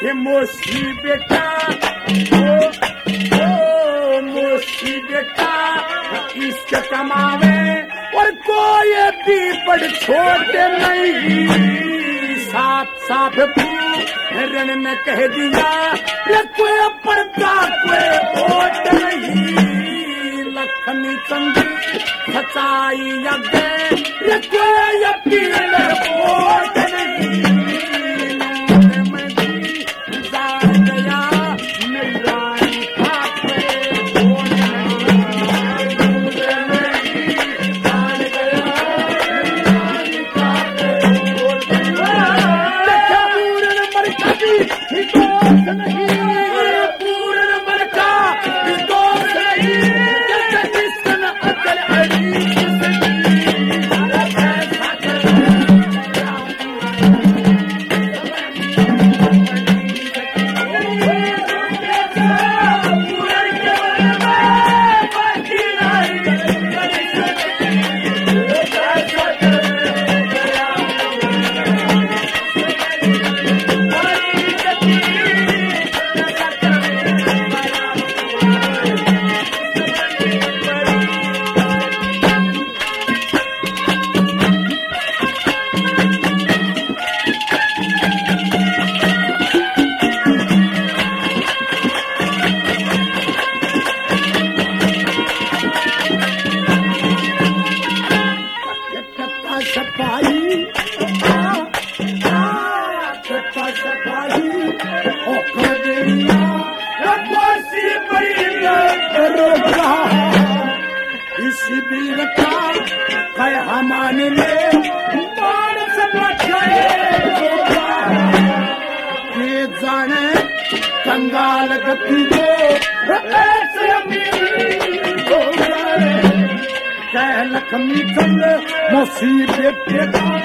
ये मोशी बेटा मोशी बेटा इसके कमावे और कोई भी बड़ छोटे नहीं। साफ साफ रण ने कह दिया ये कोई पर्दा कोई वोट नहीं। लक्ष्मी चंद्र सच्चाई अगे ये कोई अपील वोट नहीं। कंगाल गति को ऐसे कह लक्ष्मी चंद मुसीबत के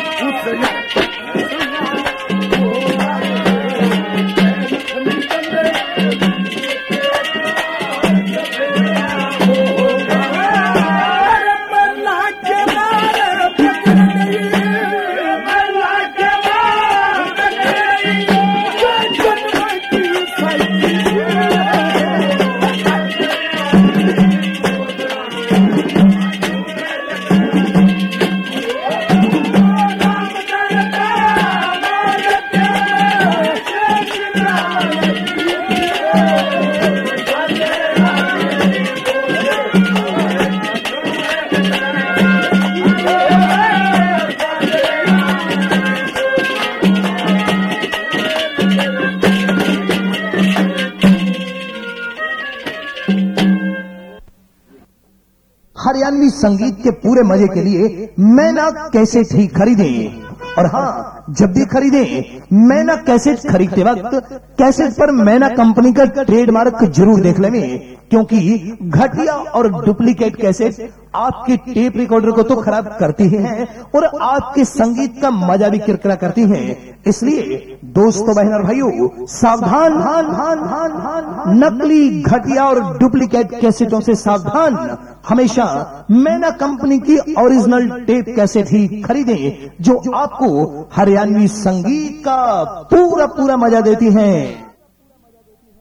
हरियाणवी संगीत के पूरे मजे के लिए मैना कैसेट ही खरीदें। और हाँ, जब भी खरीदें मैना कैसेट खरीदते वक्त कैसेट पर मैना कंपनी का ट्रेडमार्क जरूर देख लें, क्योंकि घटिया और डुप्लीकेट कैसेट आपके टेप रिकॉर्डर को तो खराब करती ही हैं और आपके संगीत का मजा भी किरकिरा करती हैं। इसलिए दोस्तों, बहन और भाइयों, सावधान। नकली, घटिया और डुप्लीकेट कैसेटों से सावधान। हमेशा मैना कंपनी की ओरिजिनल टेप कैसेट ही खरीदें, जो आपको हरियाणवी संगीत का पूरा मजा देती हैं।